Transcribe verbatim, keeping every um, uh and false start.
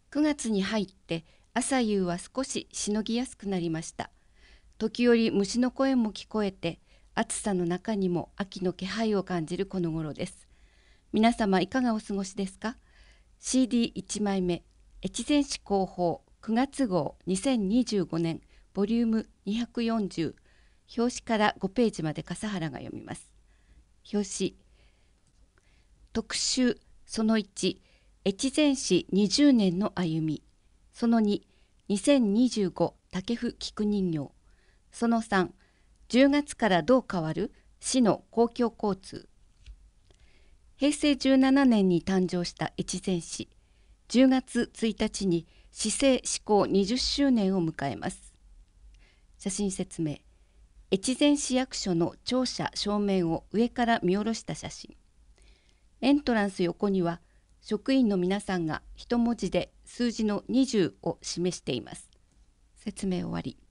くがつに入って朝夕は少ししのぎやすくなりました。時折虫の声も聞こえて、暑さの中にも秋の気配を感じるこの頃です。皆様いかがお過ごしですか？ シーディーいち 枚目、越前市広報くがつ号にせんにじゅうごねんボリュームにひゃくよんじゅう、表紙からごページまで笠原が読みます。表紙、特集そのいち、越前市にじゅうねんの歩み。そのに、にせんにじゅうご竹府菊人形。そのさん、じゅうがつからどう変わる市の公共交通。へいせいじゅうななねんに誕生した越前市。じゅうがつついたちに市政施行にじゅっしゅうねんを迎えます。写真説明。越前市役所の庁舎正面を上から見下ろした写真。エントランス横には職員の皆さんが一文字で数字のにじゅうを示しています。説明終わり。